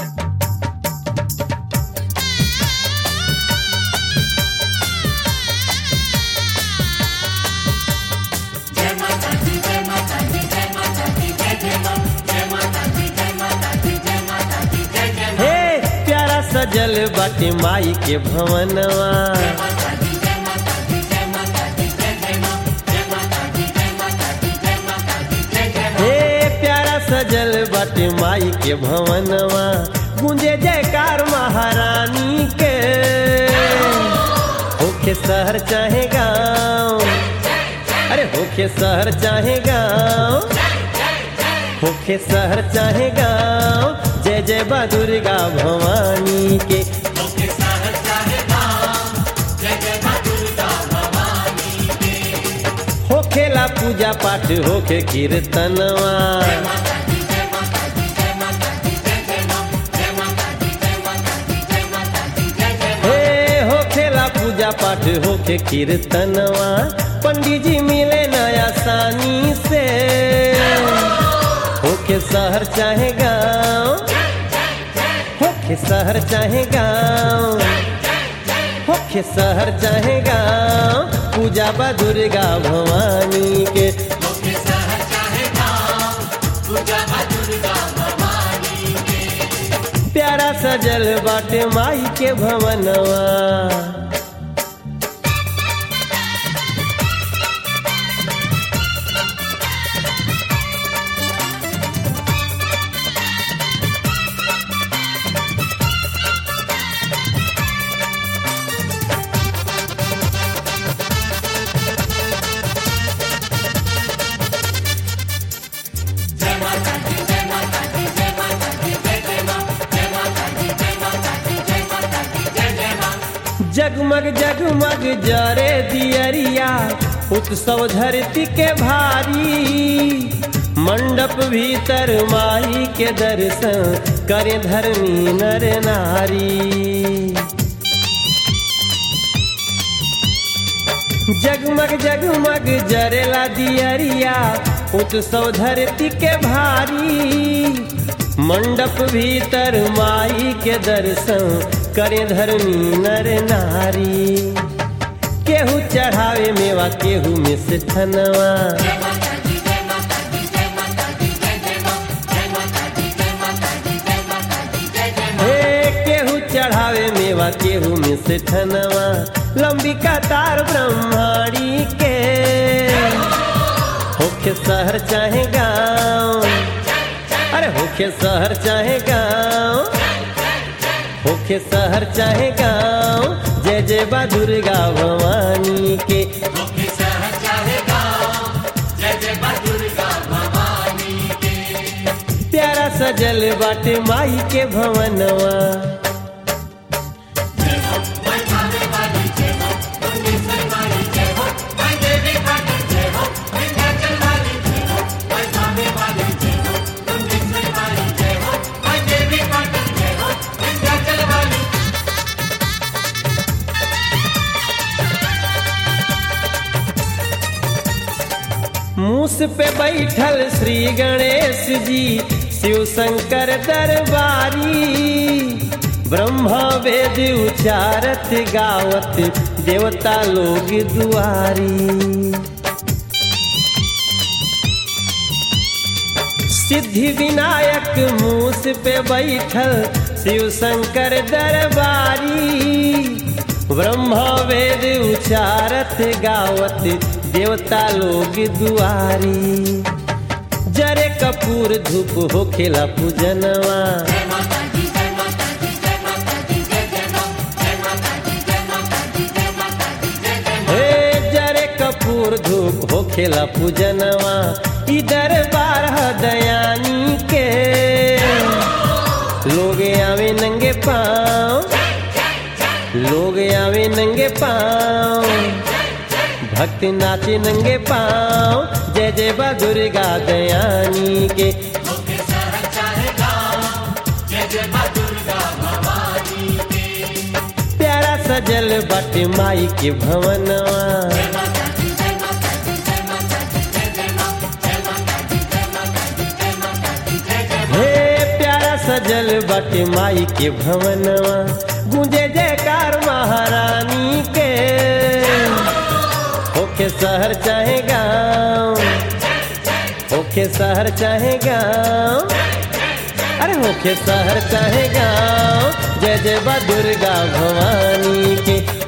सजल बाटे माई के भवनवा, हे प्यारा सजल बाटे माई के भवनवा, गूंजे जयकार महारानी के। होके शहर चाहे गाँव, अरे होके शहर चाहे गाँव, होके शहर चाहे गाँव, जय जय बा दुर्गा भवानी के। होके शहर चाहे गाँव, जय जय बा दुर्गा भवानी के। होखेला पूजा पाठ होके कीर्तनवा, हे होखेला पूजा पाठ होके कीर्तनवा, पंडित जी मिले नया सानी से। होके शहर चाहे गाँव, होके शहर चाहे गाँव, होके शहर चाहे गाँव, पूजा बा दुर्गा भवानी के। होके शहर चाहे गाँव, पूजा बा दुर्गा भवानी के। प्यारा सजल बाटे माई के भवनवा, जगमग जगमग जरे दियरिया, उत्सव धरती के भारी। मंडप भीतर माई के दर्शन करे धर्मी नर नारी। जगमग जगमग जरेला दियरिया, उत्सव धरती के भारी। मंडप भीतर माई के दर्शन करे धर्मी नर नारी। केहू चढ़ावे मेवा केहू मिष्ठनवा, हे केहू चढ़ावे मेवा केहू मिष्ठनवा। लंबी कतार ब्रह्माणी के, होके शहर चाहे गाँव, अरे होके शहर चाहे गाँव, होके शहर चाहे गाँव, जय जय बा दुर्गा भवानी के। होके शहर चाहे गाँव, जय जय बा दुर्गा भवानी के। प्यारा सजल बाटे माई के भवनवा, जय हो माई भावे वाली, जय हो मुंडेश्वरी वाली, जय हो माई देवी पाटन, जय हो विंध्याचल वाली, जय हो माई भावे वाली, जय हो मुंडेश्वरी वाली, जय हो माई देवी पाटन, जय हो विंध्याचल वाली। मूस पे बैठल श्री गणेश जी, शिव शंकर दरबारी। ब्रह्मा वेद उचारत गावत, देवता लोग दुआरी। सिद्धि विनायक मूस पे बैठल, शिव शंकर दरबारी। ब्रह्मा वेद उचारत गावत, देवता लोग दुआरी। जरे कपूर धूप होखेला पूजनवा, जय माता दी, जय माता दी, जय माता दी, जय जय मां, जय माता दी, जय माता दी, जय माता दी, जय जय मां। हे जरे कपूर धूप होखेला पूजनवा। ई दरबार दयानी के, लोग आवे नंगे पाँव, लोग आवे नंगे पाँव, भक्त नाचे नंगे पाँव, जय जय बा दुर्गा दयानी के। होके शहर चाहे गाँव, जय जय बा दुर्गा भवानी के। प्यारा सजल बाटे माई के भवनवा, जय माता दी, जय माता दी, जय माता दी, जय जय मां, जय माता दी, जय माता दी, जय माता दी, जय जय मां। हे प्यारा सजल सजल बाटे माई के भवनवा, गूंजे जयकार महारानी के। होके शहर चाहे गाँव, होके शहर चाहे गाँव, अरे होके शहर चाहे गाँव, जय जय बा दुर्गा भवानी के।